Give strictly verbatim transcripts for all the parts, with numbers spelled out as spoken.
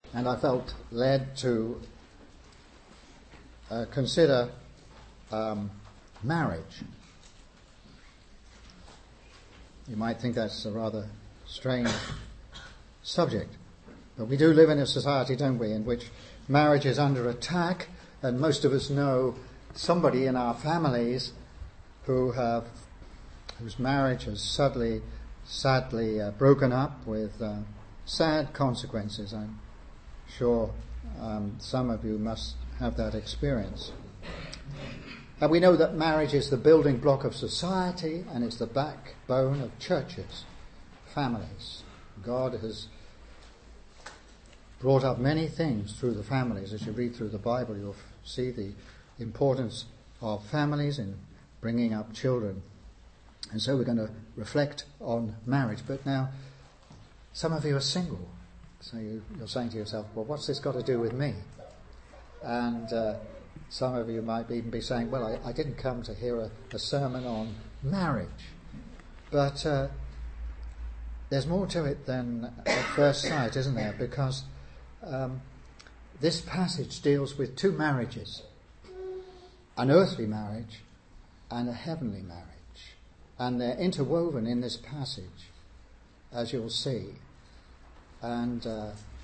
and I felt led to uh, consider um, marriage. You might think that's a rather strange subject, but we do live in a society, don't we, in which marriage is under attack, and most of us know somebody in our families who have whose marriage has suddenly, sadly uh, broken up with uh, sad consequences. I'm sure um, some of you must have that experience. And we know that marriage is the building block of society, and it's the backbone of churches, families. God has brought up many things through the families. As you read through the Bible, you'll see the importance of families in bringing up children. And so we're going to reflect on marriage. But now, some of you are single. So you, you're saying to yourself, well, what's this got to do with me? And uh, some of you might even be saying, well, I, I didn't come to hear a, a sermon on marriage. But uh, there's more to it than at first sight, isn't there? Because um, this passage deals with two marriages. An earthly marriage and a heavenly marriage. And they're interwoven in this passage, as you'll see. And uh,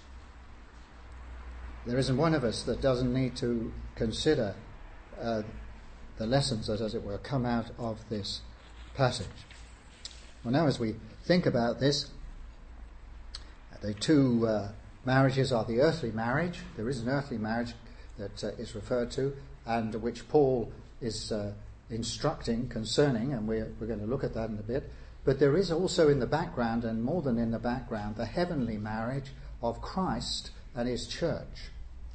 there isn't one of us that doesn't need to consider uh, the lessons that, as it were, come out of this passage. Well, now as we think about this, the two uh, marriages are the earthly marriage. There is an earthly marriage that uh, is referred to, and which Paul is uh, instructing concerning, and we're, we're going to look at that in a bit. But there is also in the background, and more than in the background, the heavenly marriage of Christ and his church.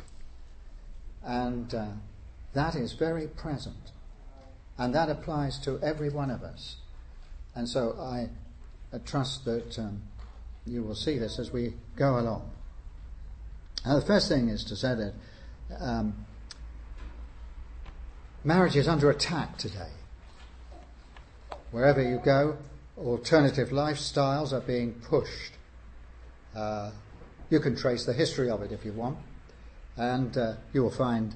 And uh, that is very present. And that applies to every one of us. And so I, I trust that um, you will see this as we go along. Now the first thing is to say that um, marriage is under attack today. Wherever you go, alternative lifestyles are being pushed. Uh, you can trace the history of it if you want, and uh, you will find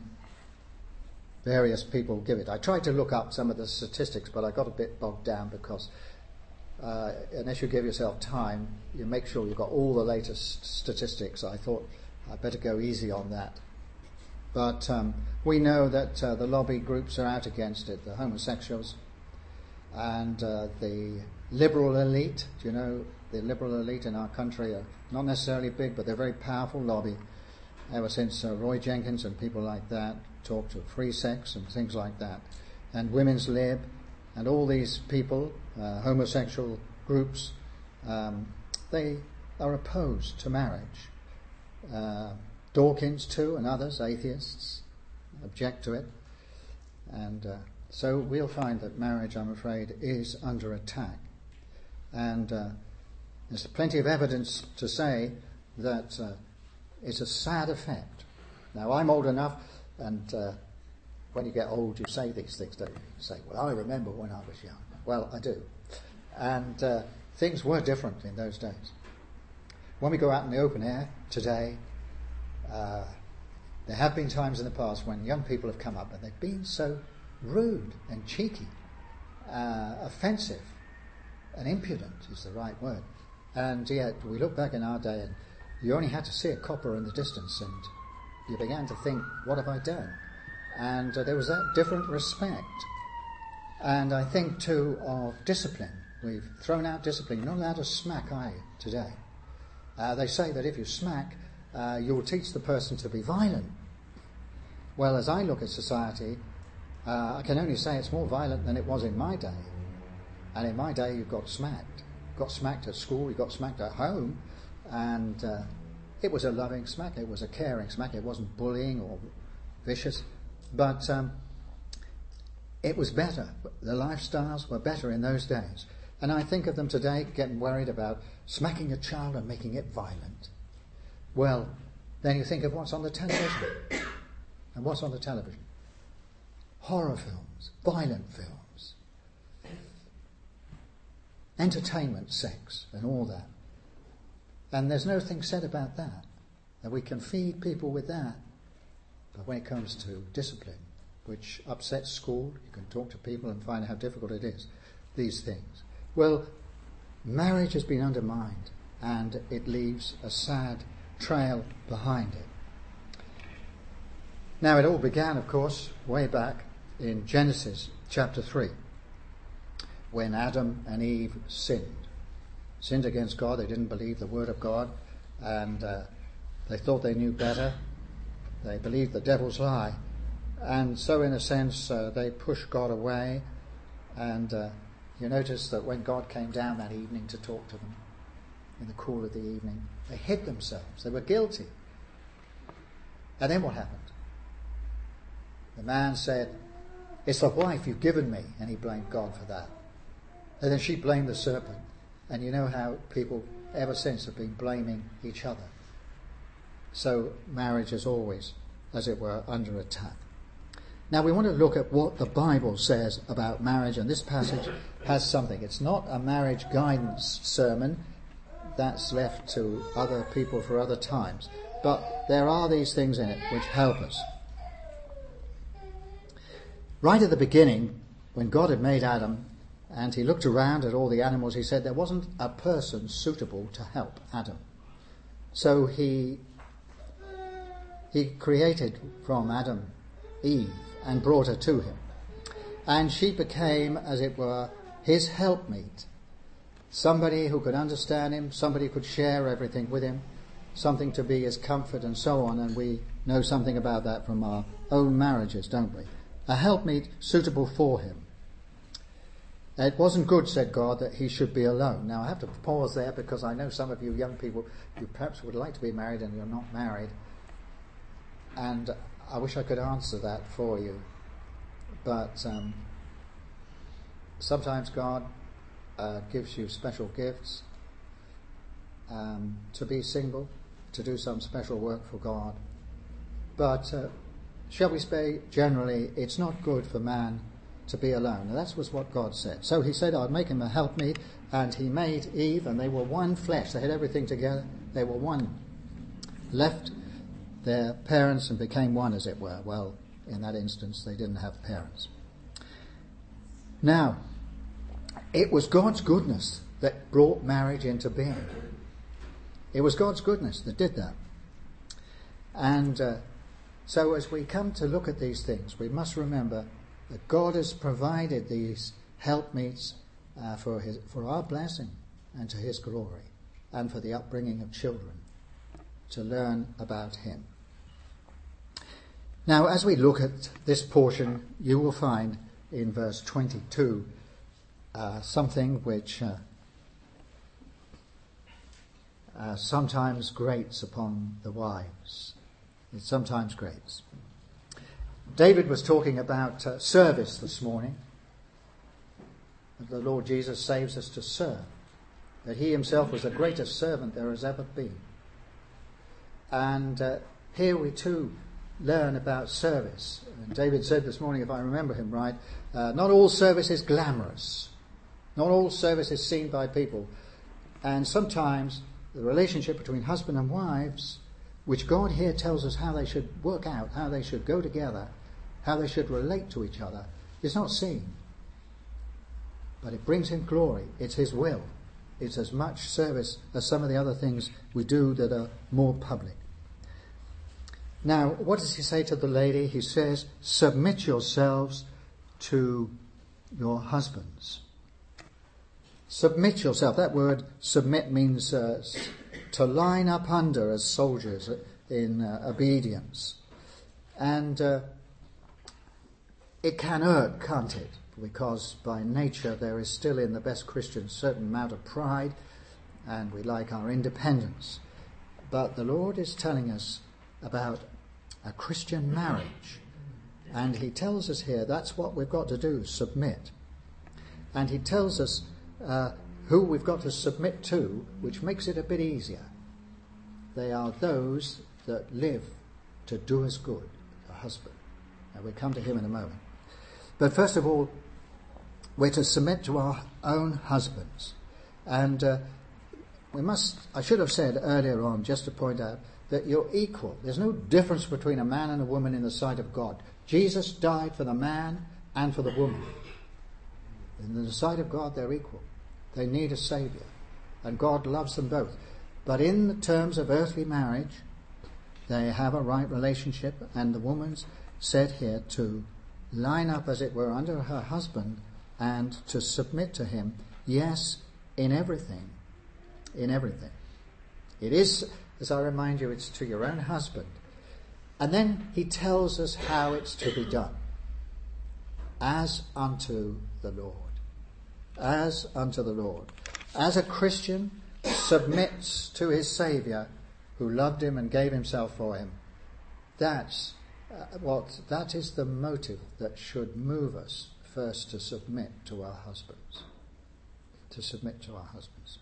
various people give it. I tried to look up some of the statistics, but I got a bit bogged down because uh, unless you give yourself time, you make sure you've got all the latest statistics. I thought I'd better go easy on that. But um, we know that uh, the lobby groups are out against it, the homosexuals and uh, the liberal elite. Do you know the liberal elite in our country are not necessarily big, but they're a very powerful lobby. Ever since uh, Roy Jenkins and people like that talked of free sex and things like that, and Women's Lib, and all these people, uh, homosexual groups, um, they are opposed to marriage. Uh, Dawkins too, and others, atheists, object to it. And uh, so we'll find that marriage, I'm afraid, is under attack. And uh, there's plenty of evidence to say that uh, it's a sad effect. Now, I'm old enough, and uh, when you get old, you say these things, don't you? You say, well, I remember when I was young. Well, I do. And uh, things were different in those days. When we go out in the open air today, Uh, there have been times in the past when young people have come up and they've been so rude and cheeky, uh, offensive and impudent is the right word. And yet we look back in our day and you only had to see a copper in the distance and you began to think, what have I done? And uh, there was that different respect. And I think too of discipline. We've thrown out discipline. You're not allowed to smack, are you, today? Uh, they say that if you smack, Uh, you'll teach the person to be violent. Well, as I look at society, uh, I can only say it's more violent than it was in my day. And in my day, you got smacked. You got smacked at school, you got smacked at home, and uh, it was a loving smack, it was a caring smack, it wasn't bullying or vicious, but um, it was better. The lifestyles were better in those days. And I think of them today getting worried about smacking a child and making it violent. Well, then you think of what's on the television. And what's on the television? Horror films, violent films, entertainment, sex, and all that. And there's nothing said about that. And we can feed people with that. But when it comes to discipline, which upsets school, you can talk to people and find how difficult it is, these things. Well, marriage has been undermined, and it leaves a sad trail behind it. Now, it all began, of course, way back in Genesis chapter three, when Adam and Eve sinned. Sinned against God. They didn't believe the word of God, and uh, they thought they knew better. They believed the devil's lie. And so, in a sense, uh, they pushed God away. And uh, you notice that when God came down that evening to talk to them, in the cool of the evening, they hid themselves. They were guilty. And then what happened? The man said, "It's the wife you've given me," and he blamed God for that. And then she blamed the serpent. And you know how people ever since have been blaming each other. So marriage is always, as it were, under attack. Now we want to look at what the Bible says about marriage, and this passage has something. It's not a marriage guidance sermon. That's left to other people for other times. But there are these things in it which help us. Right at the beginning, when God had made Adam, and he looked around at all the animals, he said there wasn't a person suitable to help Adam. So he he created from Adam Eve and brought her to him. And she became, as it were, his helpmeet. Somebody who could understand him, somebody who could share everything with him, something to be his comfort and so on. And we know something about that from our own marriages, don't we? A helpmeet suitable for him. It wasn't good, said God, that he should be alone. Now I have to pause there because I know some of you young people, you perhaps would like to be married and you're not married. And I wish I could answer that for you. But um, sometimes God uh, gives you special gifts um, to be single, to do some special work for God. But uh, shall we say, generally, it's not good for man to be alone. And that was what God said. So he said, I'd make him a helpmeet, and he made Eve, and they were one flesh. They had everything together. They were one. Left their parents and became one, as it were. Well, in that instance, they didn't have parents. Now, it was God's goodness that brought marriage into being. It was God's goodness that did that. And uh, so as we come to look at these things, we must remember that God has provided these helpmeets uh, for his, for our blessing and to his glory, and for the upbringing of children to learn about him. Now, as we look at this portion, you will find in verse twenty-two uh, something which uh, uh, sometimes grates upon the wives. It sometimes grates. David was talking about uh, service this morning. That the Lord Jesus saves us to serve. That he himself was the greatest servant there has ever been. And uh, here we too learn about service. And David said this morning, if I remember him right, uh, not all service is glamorous. Not all service is seen by people. And sometimes the relationship between husband and wives, which God here tells us how they should work out, how they should go together, how they should relate to each other, is not seen. But it brings him glory. It's his will. It's as much service as some of the other things we do that are more public. Now, what does he say to the lady? He says, submit yourselves to your husbands. Submit yourself. That word submit means uh, to line up under as soldiers in uh, obedience. And uh, it can hurt, can't it? Because by nature there is still in the best Christians a certain amount of pride, and we like our independence. But the Lord is telling us about a Christian marriage, and he tells us here that's what we've got to do, submit. And he tells us uh, who we've got to submit to, which makes it a bit easier. They are those that live to do us good, the husband. And we'll come to him in a moment. But first of all, we're to submit to our own husbands. And uh, we must, I should have said earlier on, just to point out, that you're equal. There's no difference between a man and a woman in the sight of God. Jesus died for the man and for the woman. In the sight of God, they're equal. They need a saviour, and God loves them both. But in the terms of earthly marriage, they have a right relationship, and the woman's said here to line up, as it were, under her husband and to submit to him, yes, in everything. In everything. It is, as I remind you, it's to your own husband. And then he tells us how it's to be done. As unto the Lord. As unto the Lord. As a Christian submits to his Saviour, who loved him and gave himself for him, that's uh, what that is the motive that should move us first to submit to our husbands. To submit to our husbands.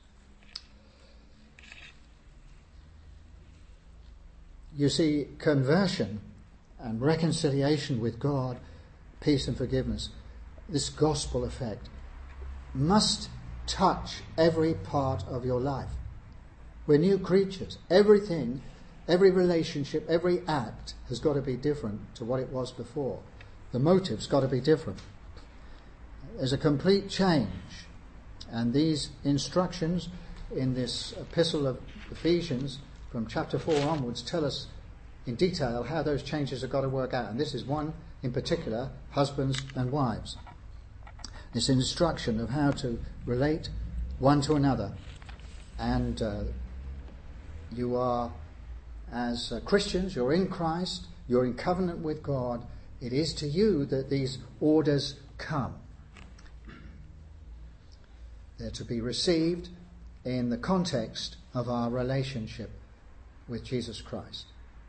You see, conversion and reconciliation with God, peace and forgiveness, this gospel effect, must touch every part of your life. We're new creatures. Everything, every relationship, every act has got to be different to what it was before. The motive's got to be different. There's a complete change. And these instructions in this epistle of Ephesians from chapter four onwards tell us in detail how those changes have got to work out. And this is one in particular, husbands and wives. This instruction of how to relate one to another. And uh, you are, as uh, Christians, you're in Christ, you're in covenant with God. It is to you that these orders come. They're to be received in the context of our relationship with Jesus Christ.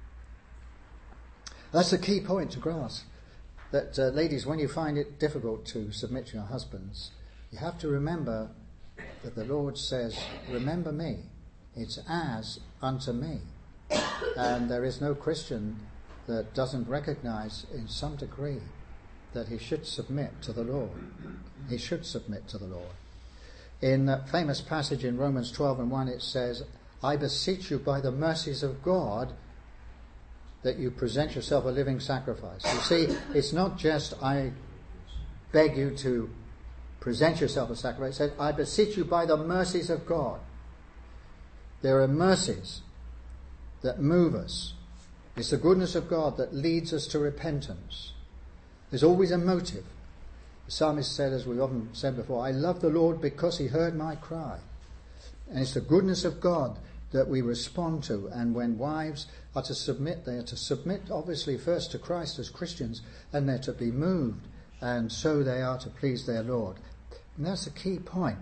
That's the key point to grasp. That, uh, ladies, when you find it difficult to submit to your husbands, you have to remember that the Lord says, remember me. It's as unto me. And there is no Christian that doesn't recognize in some degree that he should submit to the Lord. He should submit to the Lord. In that famous passage in Romans twelve and one, it says, I beseech you by the mercies of God that you present yourself a living sacrifice. You see, it's not just I beg you to present yourself a sacrifice. It says, I beseech you by the mercies of God. There are mercies that move us. It's the goodness of God that leads us to repentance. There's always a motive. The psalmist said, as we've often said before, I love the Lord because he heard my cry. And it's the goodness of God that we respond to. And when wives are to submit, they are to submit obviously first to Christ as Christians, and they're to be moved, and so they are to please their Lord. And that's the key point.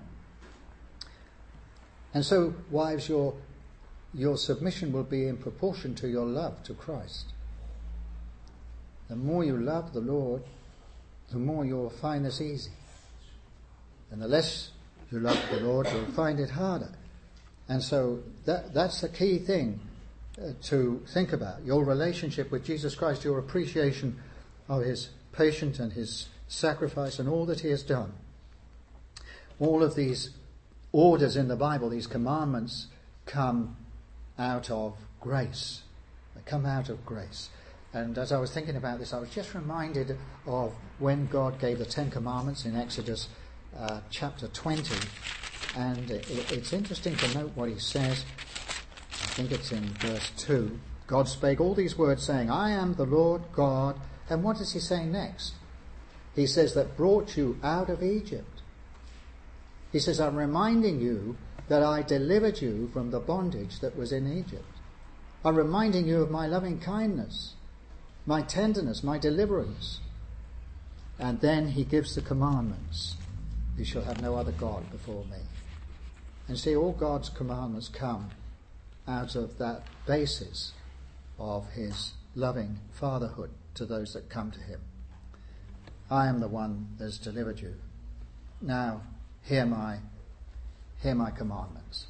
And so, wives, your your submission will be in proportion to your love to Christ. The more you love the Lord, the more you'll find this easy. And the less you love the Lord, you'll find it harder. And so that that's the key thing uh, to think about. Your relationship with Jesus Christ, your appreciation of his patience and his sacrifice and all that he has done. All of these orders in the Bible, these commandments, come out of grace. They come out of grace. And as I was thinking about this, I was just reminded of when God gave the Ten Commandments in Exodus uh, chapter twenty. And it, it's interesting to note what he says. I think it's in verse two. God spake all these words, saying, I am the Lord God. And what does he say next? He says, that brought you out of Egypt. He says, I'm reminding you that I delivered you from the bondage that was in Egypt. I'm reminding you of my loving kindness, my tenderness, my deliverance. And then he gives the commandments. You shall have no other God before me. And see, all God's commandments come out of that basis of his loving fatherhood to those that come to him. I am the one that's delivered you. Now, hear my, hear my commandments.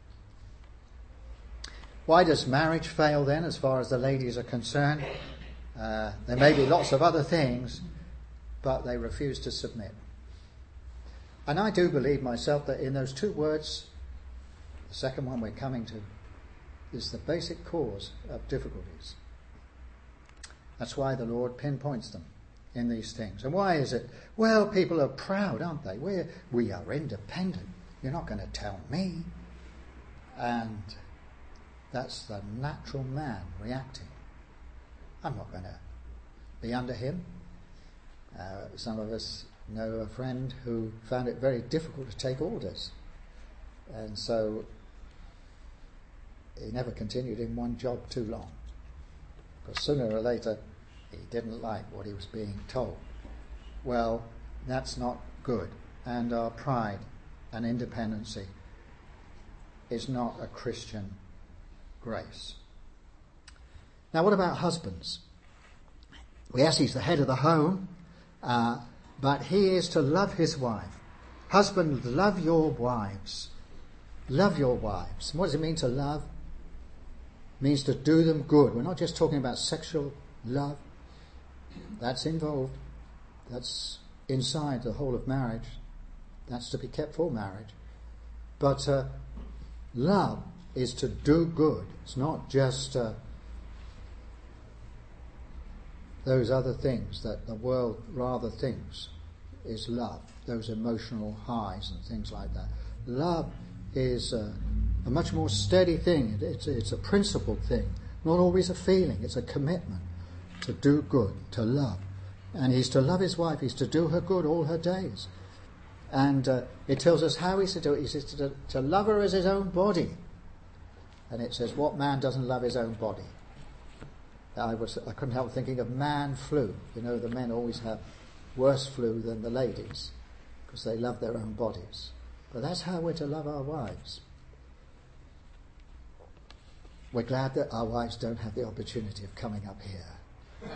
Why does marriage fail then, as far as the ladies are concerned? Uh, there may be lots of other things, but they refuse to submit. And I do believe myself that in those two words, the second one we're coming to, is the basic cause of difficulties. That's why the Lord pinpoints them in these things. And why is it? Well, people are proud, aren't they? We're, we are independent. You're not going to tell me. And that's the natural man reacting. I'm not going to be under him. Uh, some of us know a friend who found it very difficult to take orders. And so he never continued in one job too long. Because sooner or later he didn't like what he was being told. Well, that's not good. And our pride and independency is not a Christian grace. Now, what about husbands? Well, yes, he's the head of the home, uh, but he is to love his wife. Husbands, love your wives. Love your wives. And what does it mean to love? It means to do them good. We're not just talking about sexual love. That's involved. That's inside the whole of marriage. That's to be kept for marriage. But uh, love is to do good. It's not just uh, those other things that the world rather thinks is love, those emotional highs and things like that. Love is uh, a much more steady thing. It's, it's a principled thing, not always a feeling. It's a commitment to do good, to love. And he's to love his wife. He's to do her good all her days. And uh, it tells us how he's to do it. He says to, to love her as his own body. And it says, what man doesn't love his own body? I was I couldn't help thinking of man flu. You know, the men always have worse flu than the ladies because they love their own bodies. But that's how we're to love our wives. We're glad that our wives don't have the opportunity of coming up here.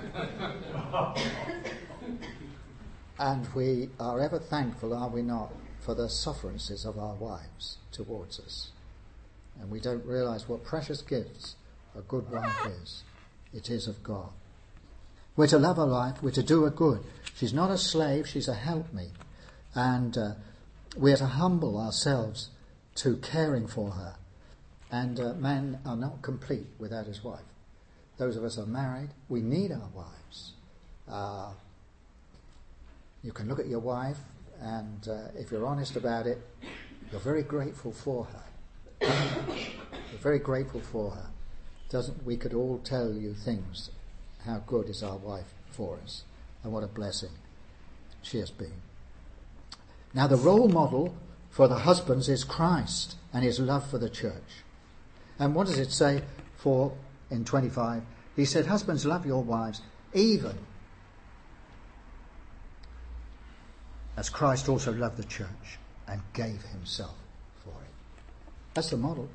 And we are ever thankful, are we not, for the sufferances of our wives towards us. And we don't realise what precious gifts a good wife is. It is of God. We're to love her life. We're to do her good. She's not a slave. She's a helpmeet. And uh, we're to humble ourselves to caring for her. And uh, men are not complete without his wife. Those of us who are married, we need our wives. Uh, you can look at your wife, and uh, if you're honest about it, you're very grateful for her. You're very grateful for her. Doesn't we could all tell you things, how good is our wife for us, and what a blessing she has been. Now the role model for the husbands is Christ and his love for the church. And what does it say for in twenty-five? He said, husbands, love your wives, even as Christ also loved the church and gave himself for it. That's the model.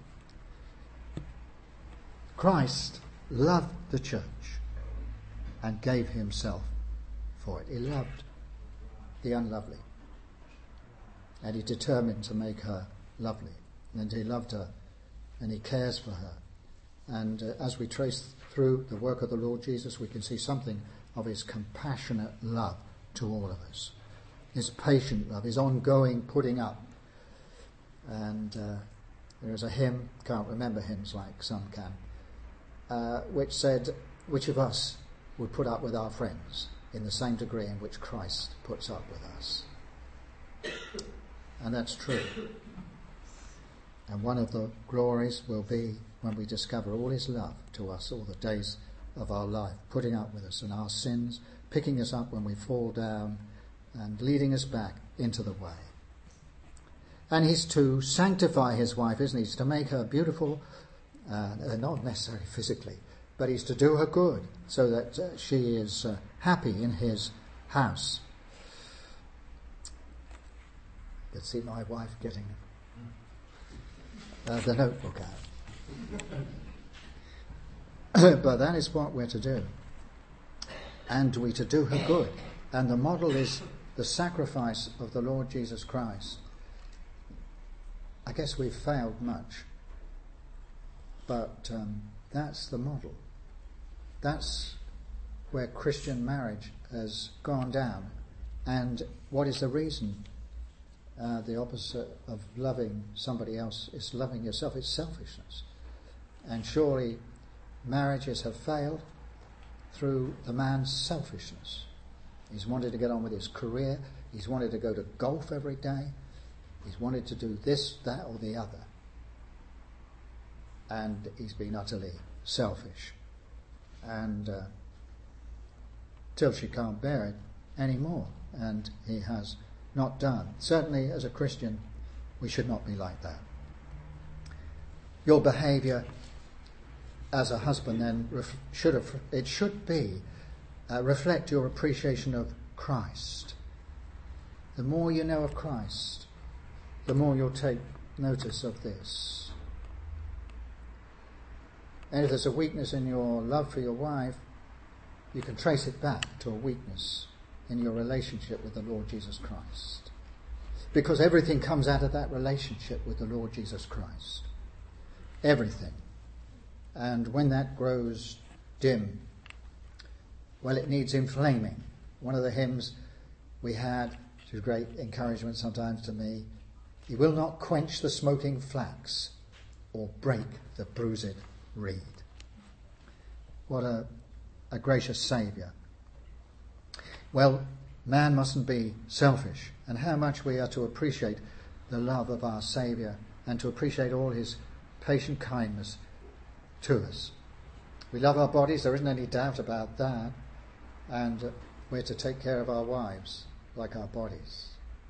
Christ loved the church and gave himself for it. He loved the unlovely. And he determined to make her lovely. And he loved her and he cares for her. And uh, as we trace through the work of the Lord Jesus, we can see something of his compassionate love to all of us. His patient love, his ongoing putting up. And uh, there is a hymn, can't remember hymns like some can, uh, which said, which of us would put up with our friends in the same degree in which Christ puts up with us? And that's true. And one of the glories will be when we discover all his love to us all the days of our life, putting up with us in our sins, picking us up when we fall down, and leading us back into the way. And he's to sanctify his wife, isn't he? He's to make her beautiful, uh, not necessarily physically, but he's to do her good so that uh, she is uh, happy in his house. You can see my wife getting uh, the notebook out. But that is what we're to do. And we're to do her good. And the model is the sacrifice of the Lord Jesus Christ. I guess we've failed much. But um, that's the model. That's where Christian marriage has gone down. And what is the reason? Uh, the opposite of loving somebody else is loving yourself. It's selfishness. And surely marriages have failed through the man's selfishness. He's wanted to get on with his career. He's wanted to go to golf every day. He's wanted to do this, that, or the other. And he's been utterly selfish. And uh, till she can't bear it anymore. And he has not done. Certainly, as a Christian, we should not be like that. Your behaviour as a husband then ref- should have, it should be uh, reflect your appreciation of Christ. The more you know of Christ, the more you'll take notice of this. And if there's a weakness in your love for your wife, you can trace it back to a weakness in your relationship with the Lord Jesus Christ. Because everything comes out of that relationship with the Lord Jesus Christ. Everything. And when that grows dim, well, it needs inflaming. One of the hymns we had, which was great encouragement sometimes to me, he will not quench the smoking flax or break the bruised reed. What a, a gracious Saviour. Well, man mustn't be selfish, and how much we are to appreciate the love of our Saviour and to appreciate all his patient kindness to us. We love our bodies, there isn't any doubt about that, and uh, we're to take care of our wives like our bodies.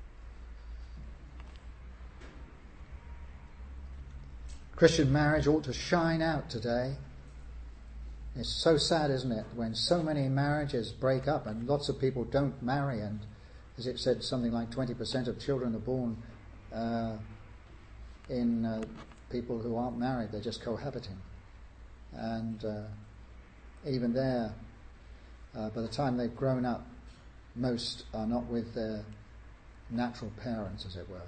Christian marriage ought to shine out today. It's so sad, isn't it, when so many marriages break up and lots of people don't marry, and as it said, something like twenty percent of children are born uh, in uh, people who aren't married, they're just cohabiting. And uh, even there, uh, by the time they've grown up, most are not with their natural parents, as it were.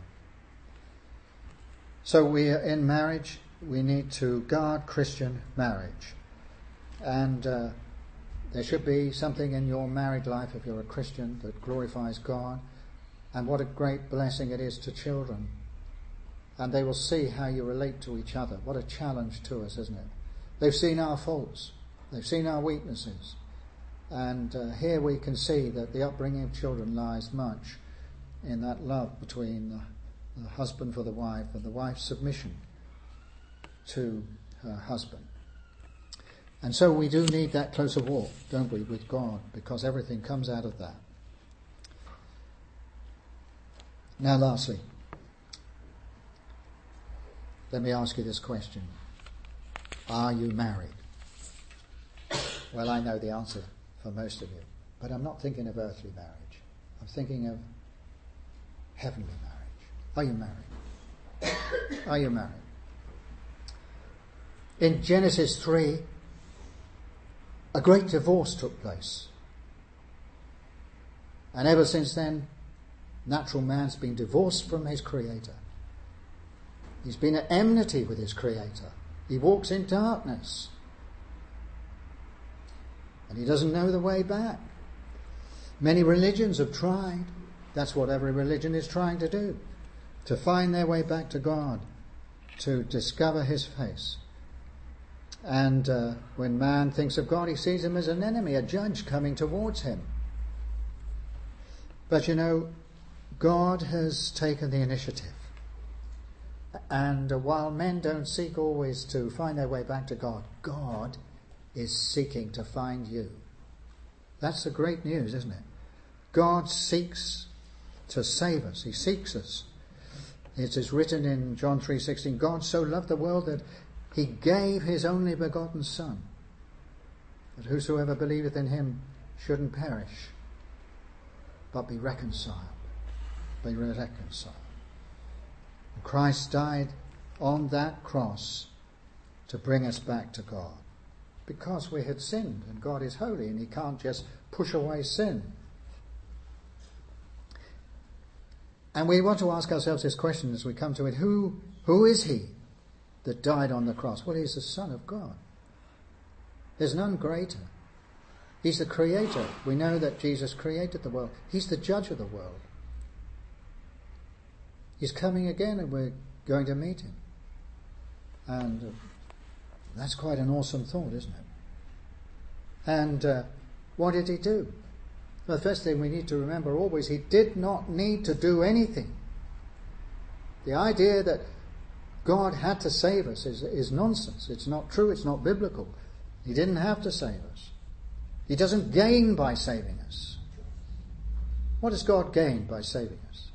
So we are in marriage, we need to guard Christian marriage. And uh, there should be something in your married life, if you're a Christian, that glorifies God. And what a great blessing it is to children. And they will see how you relate to each other. What a challenge to us, isn't it? They've seen our faults. They've seen our weaknesses. And uh, here we can see that the upbringing of children lies much in that love between the, the husband for the wife and the wife's submission to her husband. And so we do need that closer walk, don't we, with God, because everything comes out of that. Now, lastly, let me ask you this question. Are you married? Well, I know the answer for most of you, but I'm not thinking of earthly marriage. I'm thinking of heavenly marriage. Are you married? Are you married? In Genesis three, a great divorce took place. And ever since then, natural man's been divorced from his Creator. He's been at enmity with his Creator. He walks in darkness. And he doesn't know the way back. Many religions have tried. That's what every religion is trying to do. To find their way back to God. To discover his face. And uh, when man thinks of God, he sees him as an enemy, a judge coming towards him. But you know, God has taken the initiative. And uh, while men don't seek always to find their way back to God, God is seeking to find you. That's the great news, isn't it? God seeks to save us. He seeks us. It is written in John three sixteen, God so loved the world that he gave his only begotten Son, that whosoever believeth in him shouldn't perish, but be reconciled. Be reconciled. And Christ died on that cross to bring us back to God, because we had sinned, and God is holy, and he can't just push away sin. And we want to ask ourselves this question as we come to it. Who, who is he that died on the cross? Well, he's the Son of God. There's none greater. He's the Creator. We know that Jesus created the world. He's the judge of the world. He's coming again, and we're going to meet him. And uh, That's quite an awesome thought, isn't it? And uh, what did he do? Well, the first thing we need to remember always, he did not need to do anything. The idea that God had to save us is, is nonsense. It's not true. It's not biblical. He didn't have to save us. He doesn't gain by saving us. What does God gain by saving us?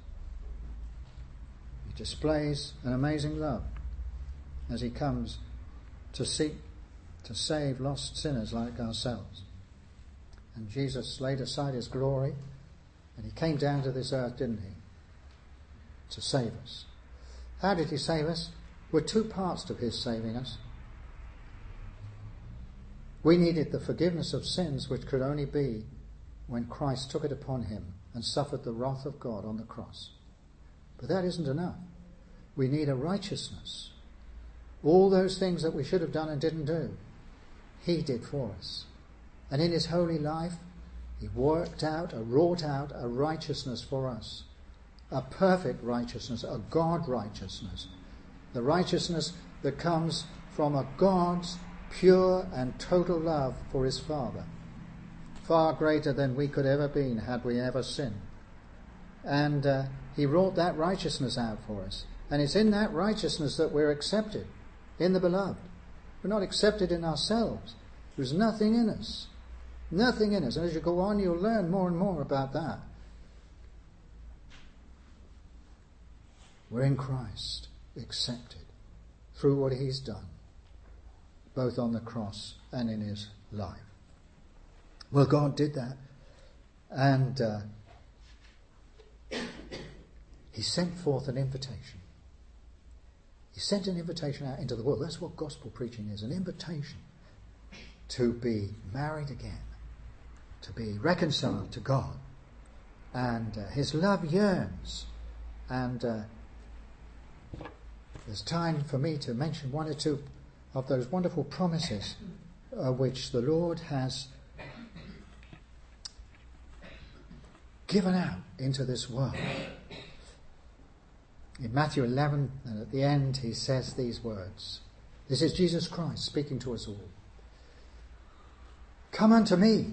He displays an amazing love as he comes to seek to save lost sinners like ourselves. And Jesus laid aside his glory and he came down to this earth, didn't he? To save us. How did he save us? There were two parts to his saving us. We needed the forgiveness of sins, which could only be when Christ took it upon him and suffered the wrath of God on the cross. But that isn't enough. We need a righteousness. All those things that we should have done and didn't do, he did for us. And in his holy life, he worked out, or wrought out a righteousness for us. A perfect righteousness, a God righteousness. The righteousness that comes from a God's pure and total love for his Father. Far greater than we could ever be had we ever sinned. And uh, he wrought that righteousness out for us. And it's in that righteousness that we're accepted in the beloved. We're not accepted in ourselves. There's nothing in us. Nothing in us. And as you go on, you'll learn more and more about that. We're in Christ, accepted through what he's done, both on the cross and in his life. Well, God did that. And uh, he sent forth an invitation. He sent an invitation out into the world. That's what gospel preaching is, an invitation to be married again, to be reconciled to God. And uh, his love yearns. And uh, there's time for me to mention one or two of those wonderful promises uh, which the Lord has given out into this world. In Matthew eleven, and at the end, he says these words. This is Jesus Christ speaking to us all. Come unto me,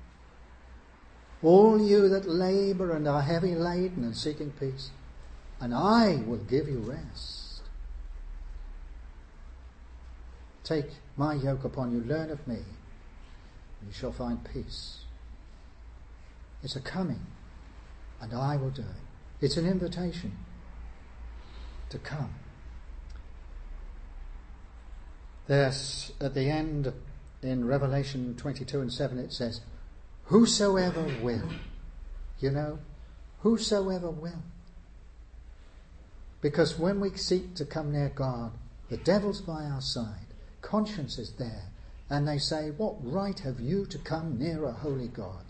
all you that labour and are heavy laden and seeking peace, and I will give you rest. Take my yoke upon you, learn of me, and you shall find peace. It's a coming, and I will do it. It's an invitation to come. There's, at the end, in Revelation twenty-two and seven, it says, whosoever will. You know, whosoever will. Because when we seek to come near God, the devil's by our side. Conscience is there. And they say, what right have you to come near a holy God?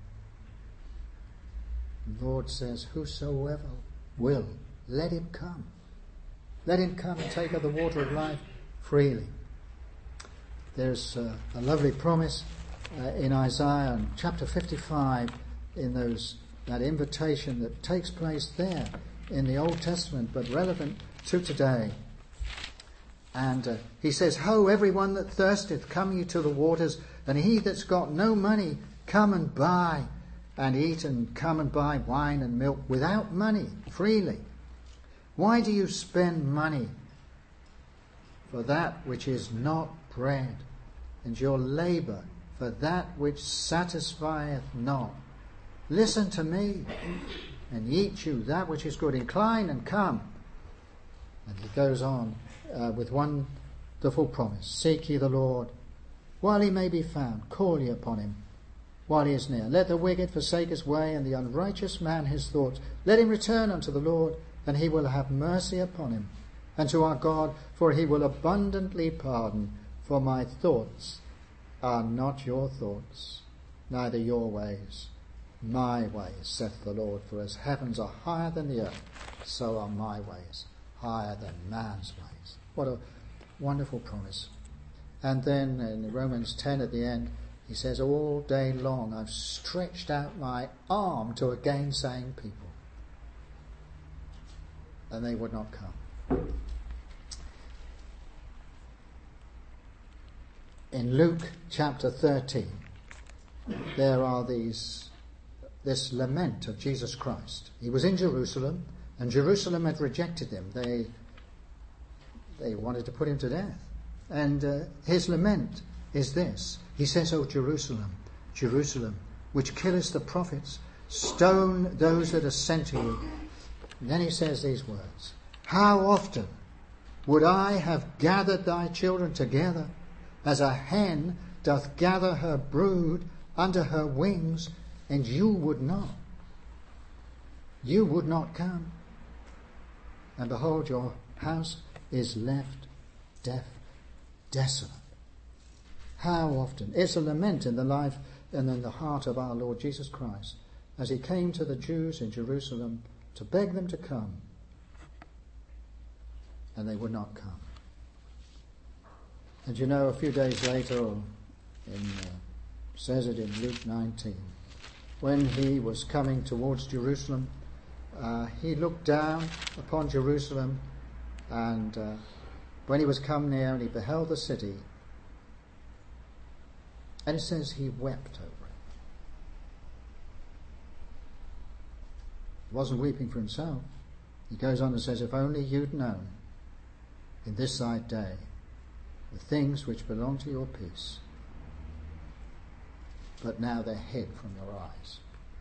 The Lord says, whosoever will, let him come. Let him come and take of the water of life freely. There's uh, a lovely promise uh, in Isaiah in chapter fifty-five, in those that invitation that takes place there in the Old Testament, but relevant to today. And uh, he says, ho, everyone that thirsteth, come ye to the waters, and he that's got no money, come and buy and eat, and come and buy wine and milk without money, freely. Why do you spend money for that which is not bread, and your labour for that which satisfieth not? Listen to me, and eat you that which is good. Incline and come. And he goes on uh, with wonderful promise. Seek ye the Lord while he may be found. Call ye upon him while he is near. Let the wicked forsake his way, and the unrighteous man his thoughts. Let him return unto the Lord, and he will have mercy upon him, and to our God, for he will abundantly pardon. For my thoughts are not your thoughts, neither your ways my ways, saith the Lord. For as heavens are higher than the earth, so are my ways higher than man's ways. What a wonderful promise. And then in Romans ten at the end, he says, all day long I've stretched out my arm to a gainsaying people, and they would not come. in Luke chapter thirteen, there are these this lament of Jesus Christ. He was in Jerusalem, and Jerusalem had rejected him. They they wanted to put him to death. And uh, his lament is this. He says, "O Jerusalem, Jerusalem, which killest the prophets, stone those that are sent to you." And then he says these words, "How often would I have gathered thy children together, as a hen doth gather her brood under her wings, and you would not. You would not come. And behold, your house is left deaf, desolate." How often? It's a lament in the life and in the heart of our Lord Jesus Christ, as he came to the Jews in Jerusalem to beg them to come, and they would not come. And you know, a few days later, or in, uh, says it in Luke nineteen, when he was coming towards Jerusalem, uh, he looked down upon Jerusalem, and uh, when he was come near and he beheld the city, and it says he wept over it. He wasn't weeping for himself. He goes on and says, "If only you'd known in this thy day the things which belong to your peace, but now they're hid from your eyes."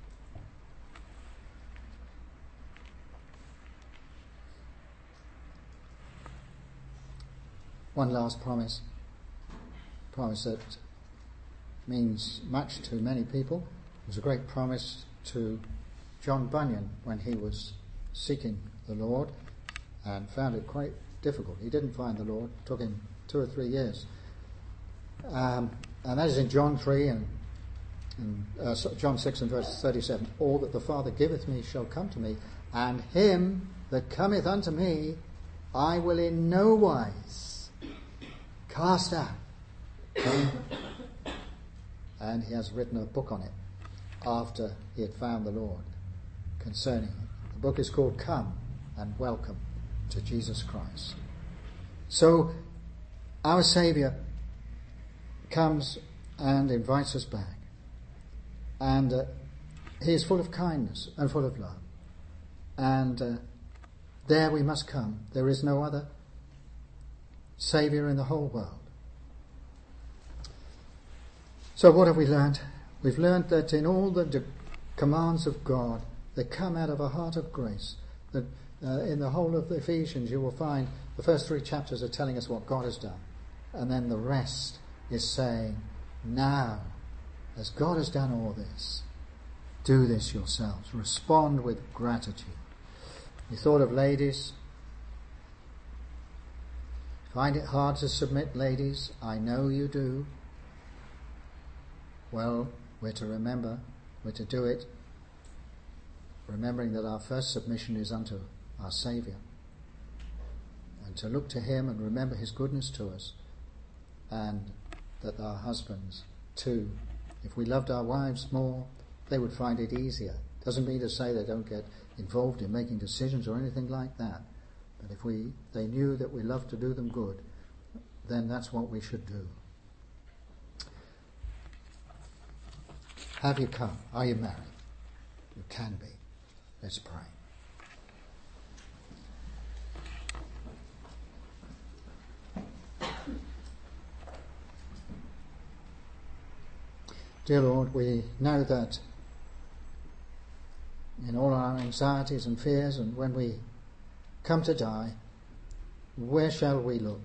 One last promise, promise that means much to many people. It was a great promise to John Bunyan when he was seeking the Lord and found it quite difficult. He didn't find the Lord. It took him two or three years. Um, and that is in John three and, and uh, John six and verse thirty-seven. "All that the Father giveth me shall come to me, and him that cometh unto me I will in no wise cast out." And he has written a book on it after he had found the Lord concerning it. The book is called "Come and Welcome to Jesus Christ." So our Saviour comes and invites us back, and uh, he is full of kindness and full of love, and uh, there we must come. There is no other Saviour in the whole world. So what have we learned? We've learned that in all the de- commands of God, they come out of a heart of grace. That uh, in the whole of Ephesians you will find the first three chapters are telling us what God has done, and then the rest is saying, now, as God has done all this, do this yourselves. Respond with gratitude. You thought of ladies. Find it hard to submit, ladies? I know you do. Well, we're to remember, we're to do it, remembering that our first submission is unto our Saviour, and to look to him and remember his goodness to us, and that our husbands too, if we loved our wives more, they would find it easier. Doesn't mean to say they don't get involved in making decisions or anything like that, but if we they knew that we love to do them good, then that's what we should do. Have you come? Are you married? You can be. Let's pray. Dear Lord, we know that in all our anxieties and fears, and when we come to die, where shall we look?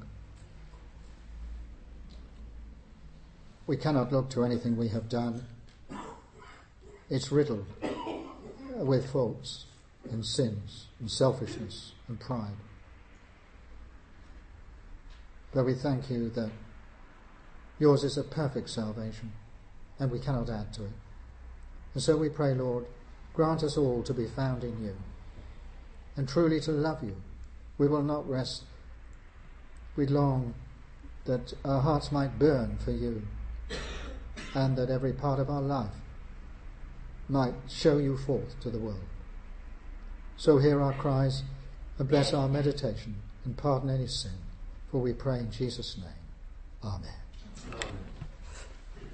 We cannot look to anything we have done. It's riddled with faults and sins and selfishness and pride. But we thank you that yours is a perfect salvation, and we cannot add to it. And so we pray, Lord, grant us all to be found in you, and truly to love you. We will not rest. We long that our hearts might burn for you, and that every part of our life might show you forth to the world. So hear our cries and bless our meditation and pardon any sin, for we pray in Jesus' name. Amen.